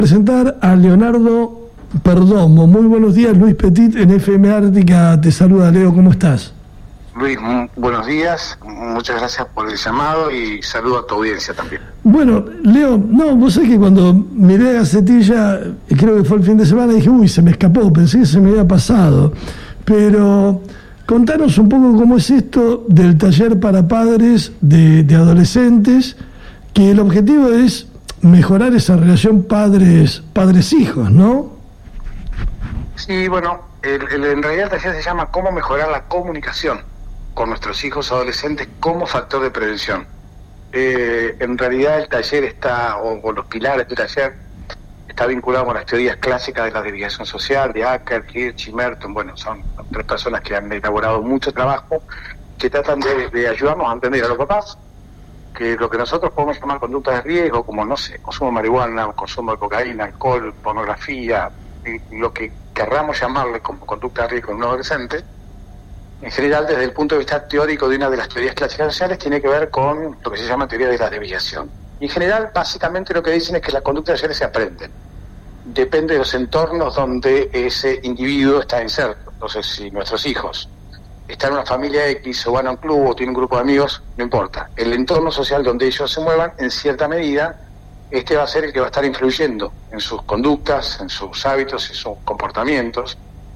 Presentar a Leonardo Perdomo. Muy buenos días, Luis Petit en FM Ártica. Te saluda, Leo, ¿cómo estás? Luis, buenos días, muchas gracias por el llamado y saludo a tu audiencia también. Bueno, Leo, vos sabés que cuando miré a Gacetilla, creo que fue el fin de semana, dije, se me escapó, pensé que se me había pasado. Pero contanos un poco cómo es esto del taller para padres de adolescentes, que el objetivo es mejorar esa relación padres-hijos, ¿no? Sí, bueno, en realidad el taller se llama ¿Cómo mejorar la comunicación con nuestros hijos adolescentes como factor de prevención? En realidad el taller está, o los pilares del taller, está vinculado con las teorías clásicas de la desviación social, de Acker, Hirsch y Merton. Bueno, son tres personas que han elaborado mucho trabajo, que tratan de ayudarnos a entender a los papás que lo que nosotros podemos llamar conductas de riesgo, como, no sé, consumo de marihuana, consumo de cocaína, alcohol, pornografía, lo que querramos llamarle como conducta de riesgo en un adolescente, en general, desde el punto de vista teórico de una de las teorías clásicas sociales, tiene que ver con lo que se llama teoría de la desviación. Y en general, básicamente lo que dicen es que las conductas sociales se aprenden. Depende de los entornos donde ese individuo está inserto. Entonces, si nuestros hijos están en una familia X o van a un club o tienen un grupo de amigos, no importa. El entorno social donde ellos se muevan, en cierta medida, va a ser el que va a estar influyendo en sus conductas, en sus hábitos, en sus comportamientos.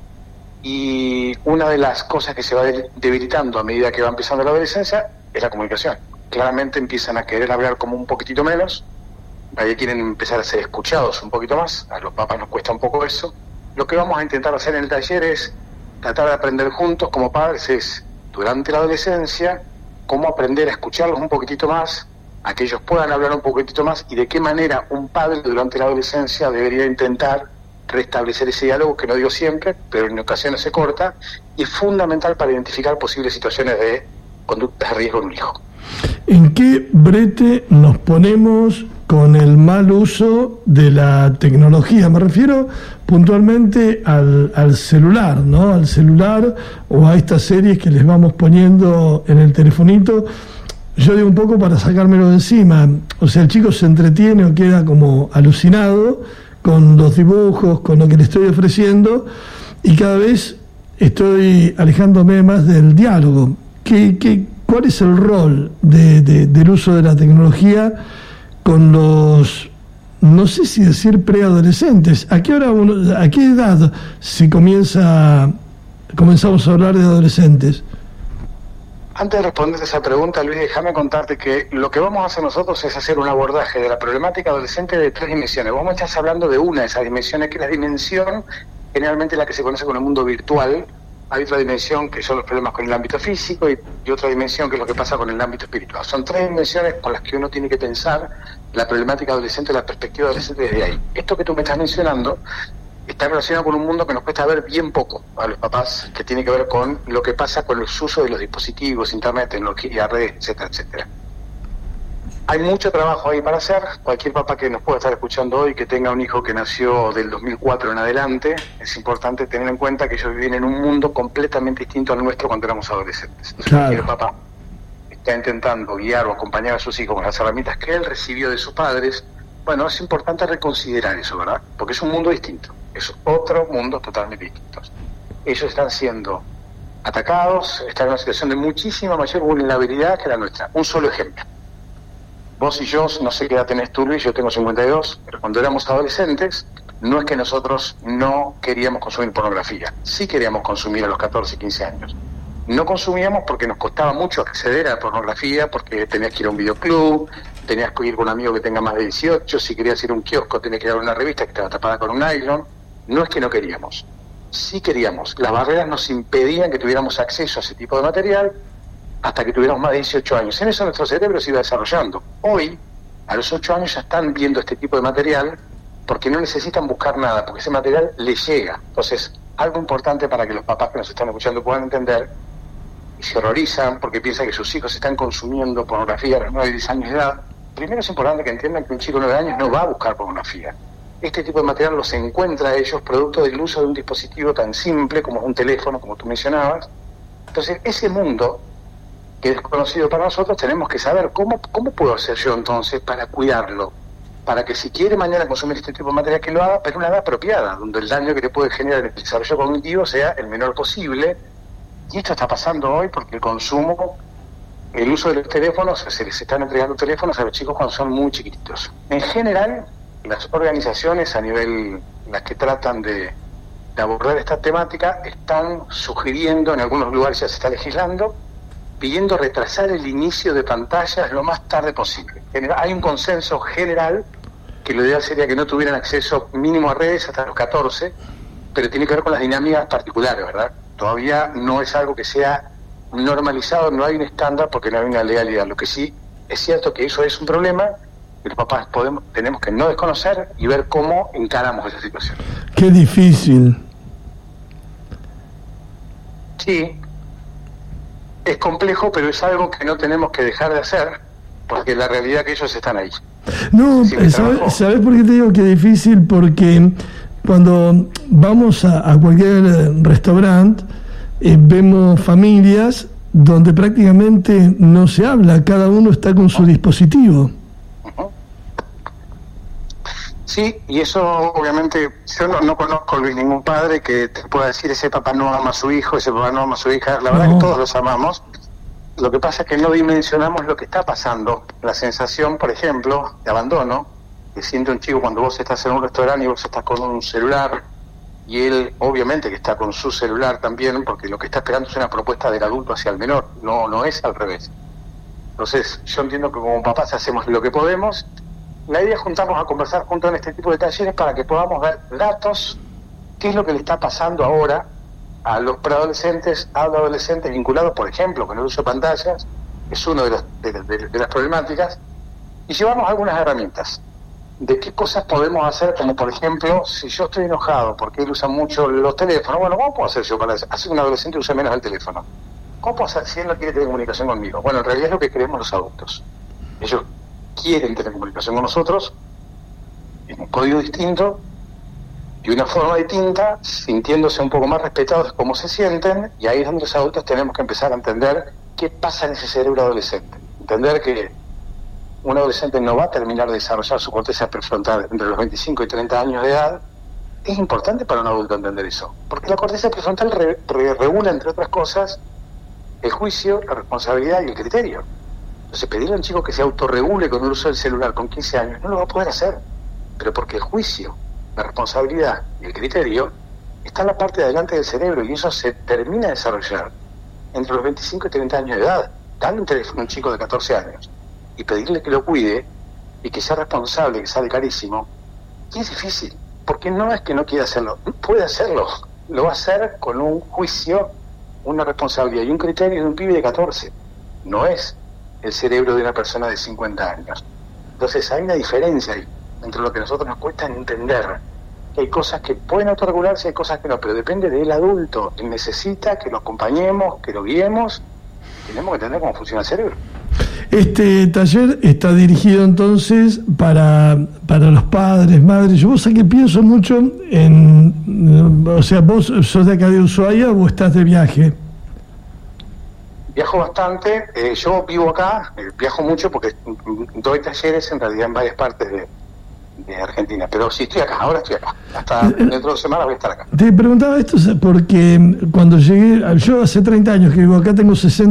Y una de las cosas que se va debilitando a medida que va empezando la adolescencia es la comunicación. Claramente empiezan a querer hablar como un poquitito menos, ahí quieren empezar a ser escuchados un poquito más, a los papás nos cuesta un poco eso. Lo que vamos a intentar hacer en el taller es tratar de aprender juntos como padres, durante la adolescencia, cómo aprender a escucharlos un poquitito más, a que ellos puedan hablar un poquitito más, y de qué manera un padre durante la adolescencia debería intentar restablecer ese diálogo, que no digo siempre, pero en ocasiones se corta, y es fundamental para identificar posibles situaciones de conductas de riesgo en un hijo. ¿En qué brete nos ponemos con el mal uso de la tecnología? Me refiero puntualmente al celular, ¿no? Al celular o a estas series que les vamos poniendo en el telefonito. Yo digo un poco para sacármelo de encima. O sea, el chico se entretiene o queda como alucinado con los dibujos, con lo que le estoy ofreciendo, y cada vez estoy alejándome más del diálogo. ¿Cuál es el rol del uso de la tecnología con los, no sé si decir preadolescentes? ¿A qué edad comenzamos a hablar de adolescentes? Antes de responder esa pregunta, Luis, déjame contarte que lo que vamos a hacer nosotros es hacer un abordaje de la problemática adolescente de 3 dimensiones. Vos me estás hablando de una de esas dimensiones, que es la dimensión generalmente la que se conoce con el mundo virtual. Hay otra dimensión que son los problemas con el ámbito físico y otra dimensión que es lo que pasa con el ámbito espiritual. Son 3 dimensiones con las que uno tiene que pensar la problemática adolescente, la perspectiva adolescente desde ahí. Esto que tú me estás mencionando está relacionado con un mundo que nos cuesta ver bien poco a los papás, que tiene que ver con lo que pasa con los usos de los dispositivos, internet, tecnología, redes, etcétera, etcétera. Hay mucho trabajo ahí para hacer. Cualquier papá que nos pueda estar escuchando hoy, que tenga un hijo que nació del 2004 en adelante, es importante tener en cuenta que ellos viven en un mundo completamente distinto al nuestro cuando éramos adolescentes. Entonces, claro, cualquier papá está intentando guiar o acompañar a sus hijos con las herramientas que él recibió de sus padres, bueno, es importante reconsiderar eso, ¿verdad? Porque es un mundo distinto, es otro mundo totalmente distinto. Ellos están siendo atacados, están en una situación de muchísima mayor vulnerabilidad que la nuestra. Un solo ejemplo. Vos y yo, no sé qué edad tenés tú, Luis, yo tengo 52, pero cuando éramos adolescentes, no es que nosotros no queríamos consumir pornografía, sí queríamos consumir a los 14, 15 años. No consumíamos porque nos costaba mucho acceder a la pornografía, porque tenías que ir a un videoclub, tenías que ir con un amigo que tenga más de 18, si querías ir a un kiosco tenías que ir a una revista que estaba tapada con un nylon. No es que no queríamos, sí queríamos. Las barreras nos impedían que tuviéramos acceso a ese tipo de material hasta que tuviéramos más de 18 años. En eso nuestro cerebro se iba desarrollando. Hoy, a los 8 años ya están viendo este tipo de material porque no necesitan buscar nada, porque ese material les llega. Entonces, algo importante para que los papás que nos están escuchando puedan entender, y se horrorizan porque piensan que sus hijos están consumiendo pornografía a los 9 y 10 años de edad. Primero es importante que entiendan que un chico de 9 años no va a buscar pornografía. Este tipo de material los encuentra a ellos producto del uso de un dispositivo tan simple como un teléfono, como tú mencionabas. Entonces, ese mundo que es desconocido para nosotros, tenemos que saber cómo puedo hacer yo entonces para cuidarlo, para que si quiere mañana consumir este tipo de material que lo haga, pero una edad apropiada, donde el daño que le puede generar el desarrollo cognitivo sea el menor posible. Y esto está pasando hoy porque el uso de los teléfonos, se les están entregando teléfonos a los chicos cuando son muy chiquititos. En general, las organizaciones a nivel, las que tratan de abordar esta temática, están sugiriendo, en algunos lugares ya se está legislando, pidiendo retrasar el inicio de pantallas lo más tarde posible. Hay un consenso general que lo ideal sería que no tuvieran acceso mínimo a redes hasta los 14, pero tiene que ver con las dinámicas particulares, ¿verdad? Todavía no es algo que sea normalizado, no hay un estándar porque no hay una legalidad. Lo que sí es cierto que eso es un problema que los papás tenemos que no desconocer y ver cómo encaramos esa situación. Qué difícil. Sí, es complejo, pero es algo que no tenemos que dejar de hacer, porque la realidad es que ellos están ahí. No, ¿sabes por qué te digo que es difícil? Porque cuando vamos a cualquier restaurante, vemos familias donde prácticamente no se habla, cada uno está con su dispositivo. Sí, y eso obviamente, yo no conozco, Luis, ningún padre que te pueda decir ese papá no ama a su hijo, ese papá no ama a su hija. La verdad que todos los amamos. Lo que pasa es que no dimensionamos lo que está pasando. La sensación, por ejemplo, de abandono, que siente un chico cuando vos estás en un restaurante y vos estás con un celular, y él obviamente que está con su celular también, porque lo que está esperando es una propuesta del adulto hacia el menor, no es al revés. Entonces, yo entiendo que como papás hacemos lo que podemos. La idea es juntarnos a conversar juntos en este tipo de talleres para que podamos ver datos, qué es lo que le está pasando ahora a los preadolescentes, a los adolescentes vinculados, por ejemplo, con el uso de pantallas, es una de las problemáticas, y llevarnos algunas herramientas de qué cosas podemos hacer, como por ejemplo, si yo estoy enojado porque él usa mucho los teléfonos, bueno, ¿cómo puedo hacer yo para hacer que un adolescente use menos el teléfono? ¿Cómo puedo hacer si él no quiere tener comunicación conmigo? Bueno, en realidad es lo que queremos los adultos. Ellos quieren tener comunicación con nosotros en un código distinto y una forma distinta, sintiéndose un poco más respetados de cómo se sienten, y ahí es donde los adultos tenemos que empezar a entender qué pasa en ese cerebro adolescente. Entender que un adolescente no va a terminar de desarrollar su corteza prefrontal entre los 25 y 30 años de edad. Es importante para un adulto entender eso, porque la corteza prefrontal regula, entre otras cosas, el juicio, la responsabilidad y el criterio. Entonces, pedirle a un chico que se autorregule con el uso del celular con 15 años no lo va a poder hacer, pero porque el juicio, la responsabilidad y el criterio está en la parte de adelante del cerebro, y eso se termina de desarrollar entre los 25 y 30 años de edad. Darle un teléfono a un chico de 14 años y pedirle que lo cuide y que sea responsable, que sale carísimo, y es difícil, porque no es que no quiera hacerlo, puede hacerlo, lo va a hacer con un juicio, una responsabilidad y un criterio de un pibe de 14, no es el cerebro de una persona de 50 años. Entonces hay una diferencia ahí entre lo que a nosotros nos cuesta entender, que hay cosas que pueden autorregularse y hay cosas que no, pero depende del adulto. Él necesita que lo acompañemos, que lo guiemos. Tenemos que entender cómo funciona el cerebro. Este taller está dirigido entonces para los padres, madres. Yo, vos sabés que pienso mucho en, o sea, vos sos de acá de Ushuaia o estás de viaje. Viajo bastante, yo vivo acá, viajo mucho porque doy talleres en realidad en varias partes de Argentina, pero sí estoy acá, ahora estoy acá, hasta dentro de 2 semanas voy a estar acá. Te preguntaba esto porque cuando llegué, yo hace 30 años que vivo acá, tengo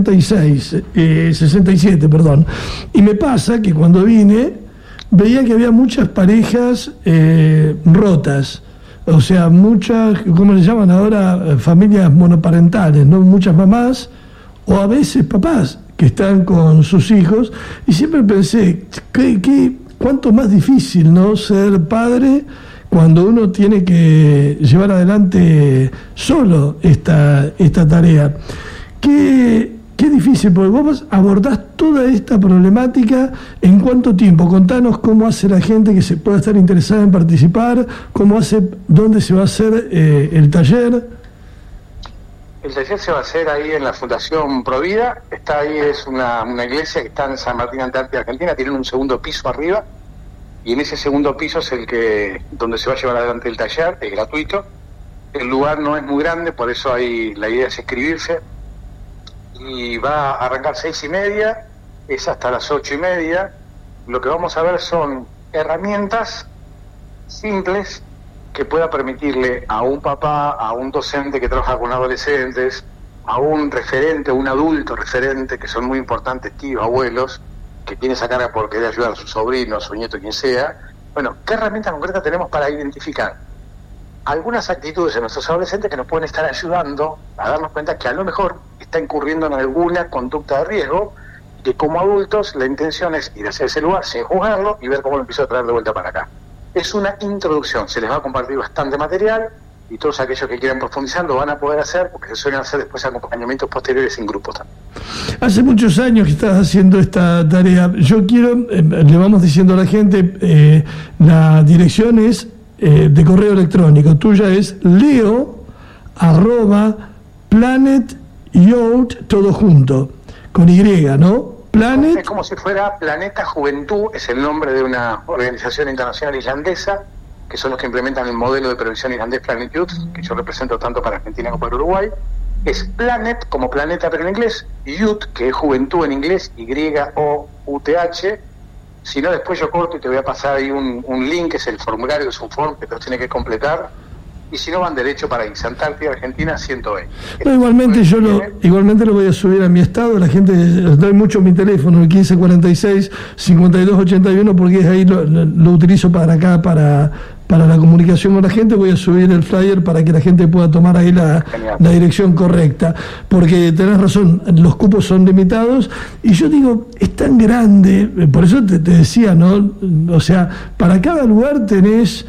67, perdón, y me pasa que cuando vine veía que había muchas parejas rotas, o sea, muchas, ¿cómo le llaman ahora? Familias monoparentales, ¿no? Muchas mamás o a veces papás que están con sus hijos, y siempre pensé, cuánto más difícil, ¿no?, ser padre cuando uno tiene que llevar adelante solo esta tarea. Qué difícil, porque vos abordás toda esta problemática en cuánto tiempo. Contanos cómo hace la gente que se pueda estar interesada en participar, dónde se va a hacer el taller. El taller se va a hacer ahí en la Fundación Provida, está ahí, es una iglesia que está en San Martín, Antártida, Argentina, tienen un segundo piso arriba, y en ese segundo piso es donde se va a llevar adelante el taller, es gratuito. El lugar no es muy grande, por eso ahí la idea es inscribirse, y va a arrancar 6:30, es hasta las 8:30. Lo que vamos a ver son herramientas simples que pueda permitirle a un papá, a un docente que trabaja con adolescentes, a un referente, un adulto referente, que son muy importantes, tíos, abuelos, que tiene esa carga por querer ayudar a su sobrino, a su nieto, quien sea. Bueno, ¿qué herramientas concretas tenemos para identificar algunas actitudes de nuestros adolescentes que nos pueden estar ayudando a darnos cuenta que a lo mejor está incurriendo en alguna conducta de riesgo, que como adultos la intención es ir hacia ese lugar sin juzgarlo y ver cómo lo empiezo a traer de vuelta para acá? Es una introducción, se les va a compartir bastante material y todos aquellos que quieran profundizar lo van a poder hacer, porque se suelen hacer después acompañamientos posteriores en grupos también. Hace muchos años que estás haciendo esta tarea. Yo quiero, le vamos diciendo a la gente, la dirección es de correo electrónico. Tuya es leo@planet.youth, todo junto, con Y, ¿no? Planet. Es como si fuera Planeta Juventud, es el nombre de una organización internacional islandesa, que son los que implementan el modelo de prevención irlandés Planet Youth, que yo represento tanto para Argentina como para Uruguay. Es Planet, como planeta pero en inglés, Youth, que es juventud en inglés, Y-O-U-T-H. Si no, después yo corto y te voy a pasar ahí un link, que es el formulario, es un form que te lo tiene que completar. Y si no, van derecho para Antártida, Argentina, 120. No, igualmente igualmente lo voy a subir a mi estado. La gente, doy mucho mi teléfono, el 1546-5281, porque es ahí lo utilizo para acá, para la comunicación con la gente. Voy a subir el flyer para que la gente pueda tomar ahí la dirección correcta, porque tenés razón, los cupos son limitados, y yo digo, es tan grande, por eso te decía, ¿no? O sea, para cada lugar tenés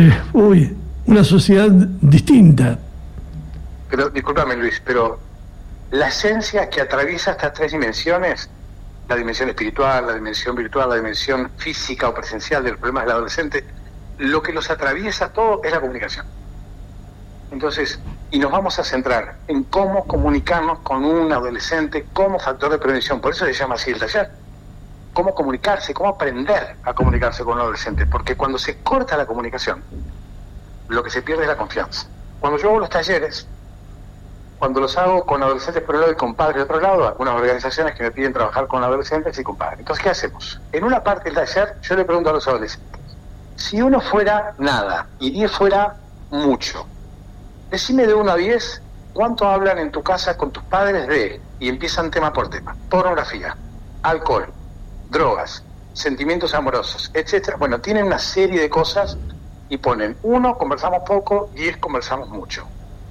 una sociedad distinta. Pero, discúlpame Luis, pero la esencia que atraviesa estas tres dimensiones, la dimensión espiritual, la dimensión virtual, la dimensión física o presencial de los problemas del adolescente, lo que los atraviesa todo es la comunicación. Entonces, y nos vamos a centrar en cómo comunicarnos con un adolescente como factor de prevención. Por eso se llama así el taller. Cómo comunicarse, cómo aprender a comunicarse con un adolescente. Porque cuando se corta la comunicación, lo que se pierde es la confianza. Cuando yo hago los talleres, cuando los hago con adolescentes por un lado y con padres de otro lado, algunas organizaciones que me piden trabajar con adolescentes y con padres. Entonces, ¿qué hacemos? En una parte del taller, yo le pregunto a los adolescentes, si 1 fuera nada y 10 fuera mucho, decime de 1 a 10, ¿cuánto hablan en tu casa con tus padres de? Y empiezan tema por tema: pornografía, alcohol, drogas, sentimientos amorosos, etcétera. Bueno, tienen una serie de cosas y ponen 1, conversamos poco, 10, conversamos mucho.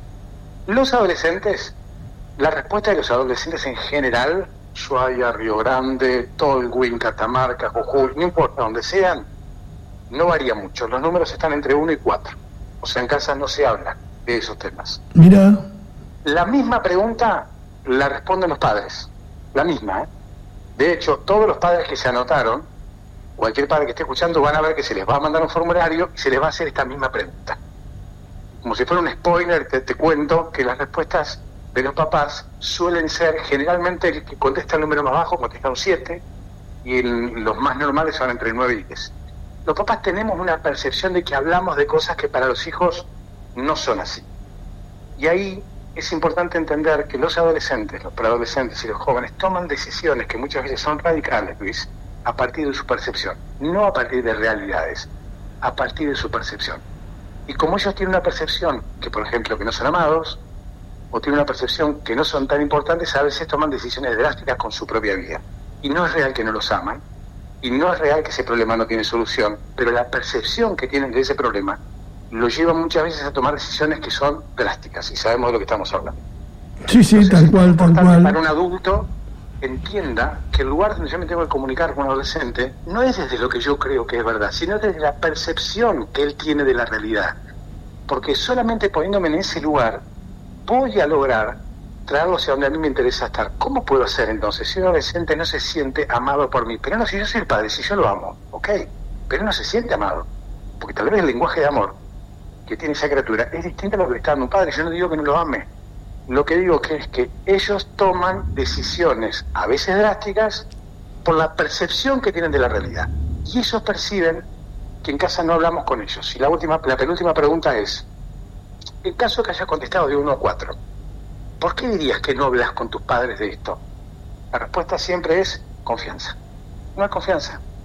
Los adolescentes, la respuesta de los adolescentes en general, Ushuaia, Río Grande, Tolwyn, Catamarca, Jujuy, no importa donde sean, no varía mucho. Los números están entre 1 y 4. O sea, en casa no se habla de esos temas. Mira. La misma pregunta la responden los padres. La misma, ¿eh? De hecho, todos los padres que se anotaron, cualquier padre que esté escuchando, van a ver que se les va a mandar un formulario y se les va a hacer esta misma pregunta. Como si fuera un spoiler, te cuento que las respuestas de los papás suelen ser, generalmente el que contesta el número más bajo contesta un 7, y los más normales son entre 9 y 10. Los papás tenemos una percepción de que hablamos de cosas que para los hijos no son así. Y ahí es importante entender que los adolescentes, los preadolescentes y los jóvenes toman decisiones que muchas veces son radicales, Luis, a partir de su percepción, no a partir de realidades, a partir de su percepción. Y como ellos tienen una percepción que, por ejemplo, que no son amados, o tienen una percepción que no son tan importantes, a veces toman decisiones drásticas con su propia vida. Y no es real que no los aman, y no es real que ese problema no tiene solución, pero la percepción que tienen de ese problema lo lleva muchas veces a tomar decisiones que son drásticas, y sabemos de lo que estamos hablando. Sí, entonces, tal cual. Para un adulto entienda que el lugar donde yo me tengo que comunicar con un adolescente no es desde lo que yo creo que es verdad, sino desde la percepción que él tiene de la realidad. Porque solamente poniéndome en ese lugar voy a lograr traerlo hacia donde a mí me interesa estar. ¿Cómo puedo hacer entonces? Si un adolescente no se siente amado por mí, pero no, si yo soy el padre, si yo lo amo, ok, pero no se siente amado, porque tal vez el lenguaje de amor que tiene esa criatura es distinto a lo que le está dando un padre. Yo no digo que no lo ame, lo que digo es que ellos toman decisiones a veces drásticas por la percepción que tienen de la realidad, y ellos perciben que en casa no hablamos con ellos. Y la penúltima pregunta es, en caso que hayas contestado de 1 a 4, ¿por qué dirías que no hablas con tus padres de esto? La respuesta siempre es confianza. No hay confianza.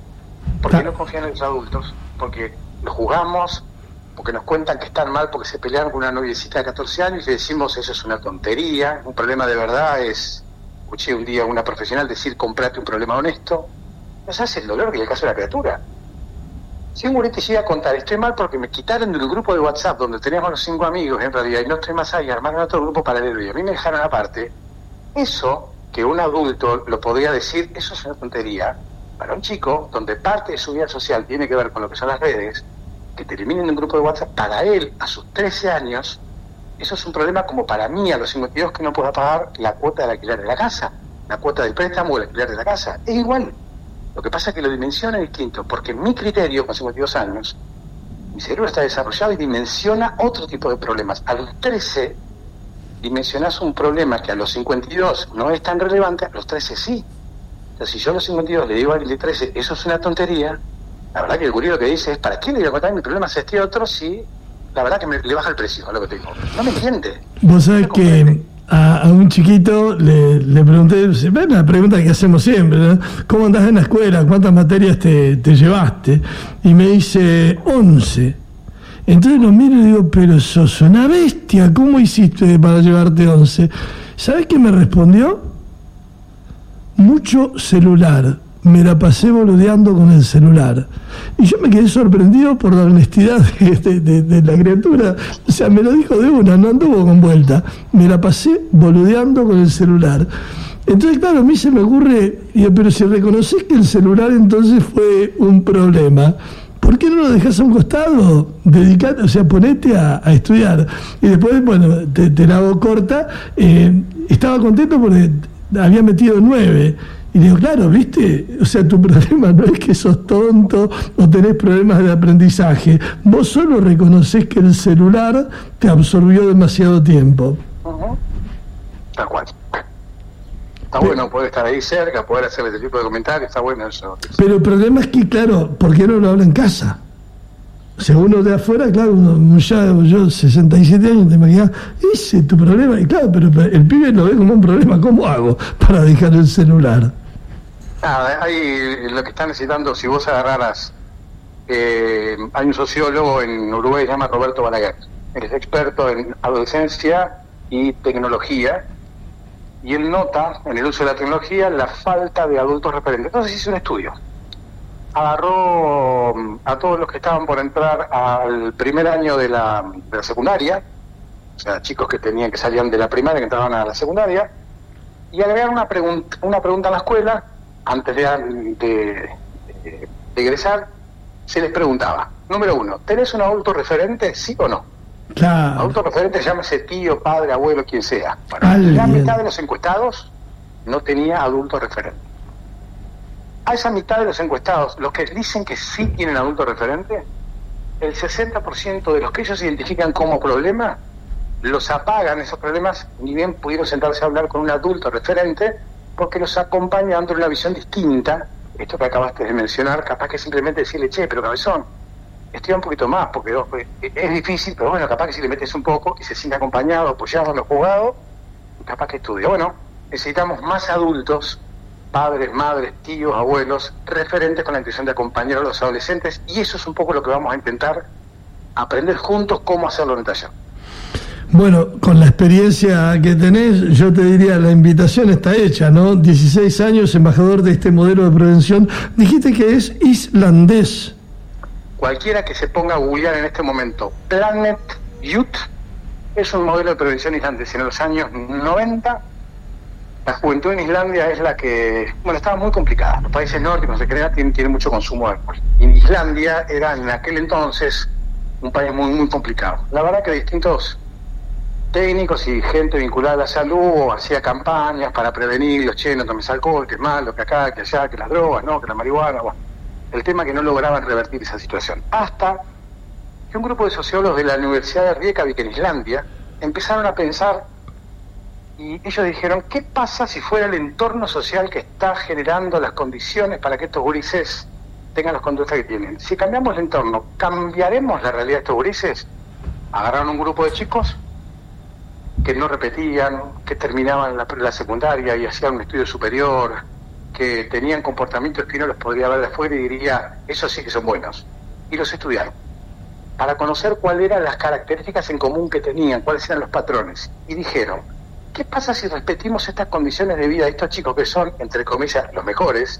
¿Por qué no confían en los adultos? Porque los juzgamos, porque nos cuentan que están mal porque se pelearon con una noviecita de 14 años y decimos eso es una tontería. Un problema de verdad es, escuché un día a una profesional decir, comprate un problema honesto. Nos hace el dolor que es el caso de la criatura. Si un gurete llega a contar, estoy mal porque me quitaron del grupo de WhatsApp donde teníamos los 5 amigos en realidad y no estoy más ahí, armaron otro grupo paralelo y a mí me dejaron aparte, eso que un adulto lo podría decir, eso es una tontería. Para un chico, donde parte de su vida social tiene que ver con lo que son las redes, que te eliminen de un grupo de WhatsApp, para él, a sus 13 años, eso es un problema como para mí, a los 52, que no pueda pagar la cuota del alquiler de la casa, la cuota del préstamo o el alquiler de la casa. Es igual. Lo que pasa es que lo dimensiona distinto, porque en mi criterio, con 52 años, mi cerebro está desarrollado y dimensiona otro tipo de problemas. A los 13, dimensionás un problema que a los 52 no es tan relevante, a los 13 sí. Entonces, si yo a los 52 le digo al de 13, eso es una tontería, la verdad que el gurí lo que dice es, ¿para qué le voy a contar mi problema a este otro si la verdad que le baja el precio a lo que tengo? No me entiende. Vos sabés que a un chiquito le pregunté, la pregunta que hacemos siempre, ¿no? ¿Cómo andás en la escuela? ¿Cuántas materias te llevaste? Y me dice 11. Entonces lo miro y digo, pero sos una bestia, ¿cómo hiciste para llevarte 11? ¿Sabés qué me respondió? Mucho celular. Me la pasé boludeando con el celular. Y yo me quedé sorprendido por la honestidad de la criatura. O sea, me lo dijo de una, no anduvo con vuelta. Me la pasé boludeando con el celular. Entonces, claro, a mí se me ocurre, digo, pero si reconoces que el celular entonces fue un problema, ¿por qué no lo dejas a un costado? Dedicate, o sea, ponete a estudiar. Y después, bueno, te la hago corta. Estaba contento porque había metido 9. Y digo, claro, ¿viste? O sea, tu problema no es que sos tonto o tenés problemas de aprendizaje. Vos solo reconoces que el celular te absorbió demasiado tiempo. Uh-huh. Tal cual. Está bueno poder estar ahí cerca, poder hacer este tipo de comentarios, está bueno eso. Pero el problema es que, claro, ¿por qué no lo habla en casa? O sea, uno de afuera, claro, yo 67 años, te imaginas, ese es tu problema. Y claro, pero el pibe lo ve como un problema. ¿Cómo hago para dejar el celular? Nada, hay lo que están necesitando, si vos agarraras, hay un sociólogo en Uruguay que se llama Roberto Balaguer, él es experto en adolescencia y tecnología, y él nota en el uso de la tecnología la falta de adultos referentes. Entonces hizo un estudio, agarró a todos los que estaban por entrar al primer año de la secundaria, o sea, chicos que salían de la primaria, que entraban a la secundaria, y agregaron una pregunta a la escuela. Antes de egresar, se les preguntaba, número 1, ¿tenés un adulto referente, sí o no? Claro. Adulto referente, llámese tío, padre, abuelo, quien sea. Bueno, la mitad de los encuestados no tenía adulto referente. A esa mitad de los encuestados, los que dicen que sí tienen adulto referente, el 60% de los que ellos identifican como problema, los apagan esos problemas, ni bien pudieron sentarse a hablar con un adulto referente, porque los acompaña dando una visión distinta. Esto que acabaste de mencionar, capaz que simplemente decirle, che, pero cabezón, estudia un poquito más, porque es difícil, pero bueno, capaz que si le metes un poco y se siente acompañado, apoyado en lo jugado, capaz que estudia. Bueno, necesitamos más adultos, padres, madres, tíos, abuelos, referentes con la intención de acompañar a los adolescentes, y eso es un poco lo que vamos a intentar aprender juntos cómo hacerlo en el taller. Bueno, con la experiencia que tenés, yo te diría, la invitación está hecha, ¿no? 16 años, embajador de este modelo de prevención. Dijiste que es islandés. Cualquiera que se ponga a googlear en este momento, Planet Youth, es un modelo de prevención islandés. En los años 90, la juventud en Islandia es la que, bueno, estaba muy complicada. Los países nórdicos en general tienen mucho consumo de alcohol. Y Islandia era en aquel entonces un país muy, muy complicado. La verdad que distintos técnicos y gente vinculada a la salud hacía campañas para prevenirlos, che, no tomes alcohol, que es malo, que acá, que allá, que las drogas, no, que la marihuana, bueno. El tema que no lograban revertir esa situación. Hasta que un grupo de sociólogos de la Universidad de Reykjavik en Islandia empezaron a pensar, y ellos dijeron, ¿qué pasa si fuera el entorno social que está generando las condiciones para que estos gurises tengan las conductas que tienen? Si cambiamos el entorno, ¿cambiaremos la realidad de estos gurises? Agarraron un grupo de chicos que no repetían, que terminaban la secundaria y hacían un estudio superior, que tenían comportamientos que uno los podría ver de afuera y diría, esos sí que son buenos. Y los estudiaron, para conocer cuáles eran las características en común que tenían, cuáles eran los patrones. Y dijeron, ¿qué pasa si repetimos estas condiciones de vida de estos chicos que son, entre comillas, los mejores,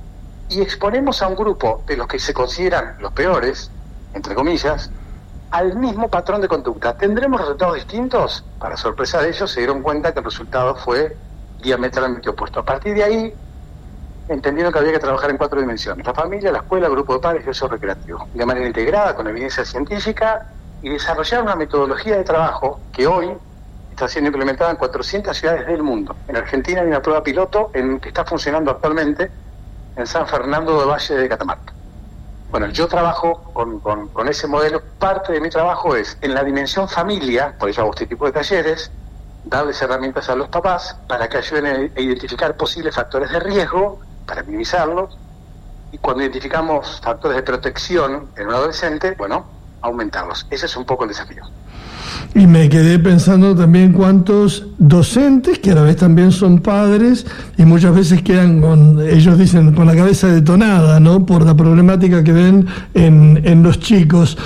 y exponemos a un grupo de los que se consideran los peores, entre comillas, al mismo patrón de conducta? ¿Tendremos resultados distintos? Para sorpresa de ellos, se dieron cuenta que el resultado fue diametralmente opuesto. A partir de ahí, entendieron que había que trabajar en 4 dimensiones: la familia, la escuela, el grupo de padres y el uso recreativo, de manera integrada, con evidencia científica, y desarrollar una metodología de trabajo que hoy está siendo implementada en 400 ciudades del mundo. En Argentina hay una prueba piloto que está funcionando actualmente en San Fernando del Valle de Catamarca. Bueno, yo trabajo con ese modelo. Parte de mi trabajo es en la dimensión familia, por eso hago este tipo de talleres, darles herramientas a los papás para que ayuden a identificar posibles factores de riesgo, para minimizarlos, y cuando identificamos factores de protección en un adolescente, bueno, aumentarlos. Ese es un poco el desafío. Y me quedé pensando también cuántos docentes, que a la vez también son padres, y muchas veces quedan ellos dicen, con la cabeza detonada, ¿no?, por la problemática que ven en los chicos.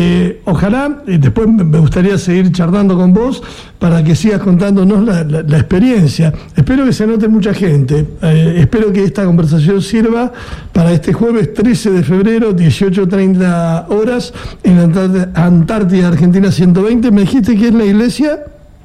Ojalá, después me gustaría seguir charlando con vos para que sigas contándonos la experiencia. Espero que se anote mucha gente. Espero que esta conversación sirva para este jueves 13 de febrero, 18:30 horas, en Antártida, Argentina 120. ¿Me dijiste que es la iglesia?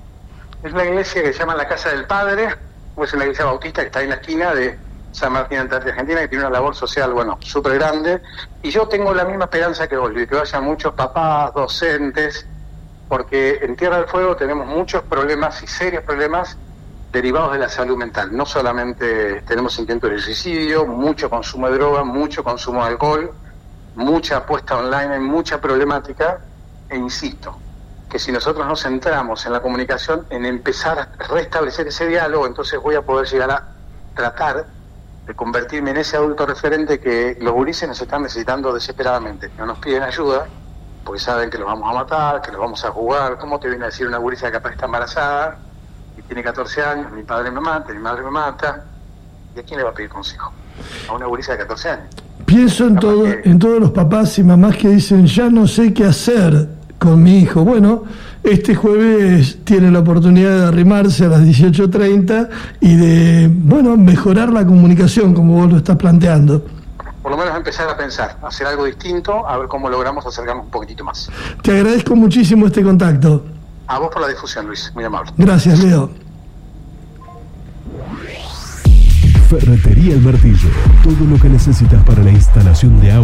Es la iglesia que se llama la Casa del Padre, o es una iglesia bautista que está en la esquina de San Martín, Antártida, Argentina, que tiene una labor social, bueno, súper grande. Y yo tengo la misma esperanza que vos, de que vayan muchos papás, docentes, porque en Tierra del Fuego tenemos muchos problemas y serios problemas derivados de la salud mental. No solamente tenemos intentos de suicidio, mucho consumo de droga, mucho consumo de alcohol, mucha apuesta online, mucha problemática, e insisto, que si nosotros nos centramos en la comunicación, en empezar a restablecer ese diálogo, entonces voy a poder llegar a tratar de convertirme en ese adulto referente que los gurises nos están necesitando desesperadamente. No nos piden ayuda, porque saben que los vamos a matar, que los vamos a jugar. ¿Cómo te viene a decir una gurisa que capaz está embarazada y tiene 14 años, mi padre me mata, mi madre me mata? ¿Y a quién le va a pedir consejo? A una gurisa de 14 años. Pienso en todos los papás y mamás que dicen, ya no sé qué hacer con mi hijo. Bueno, este jueves tiene la oportunidad de arrimarse a las 18:30 y de, bueno, mejorar la comunicación, como vos lo estás planteando. Por lo menos empezar a pensar, hacer algo distinto, a ver cómo logramos acercarnos un poquitito más. Te agradezco muchísimo este contacto. A vos por la difusión, Luis, muy amable. Gracias, Leo. Ferretería El Martillo, todo lo que necesitas para la instalación de agua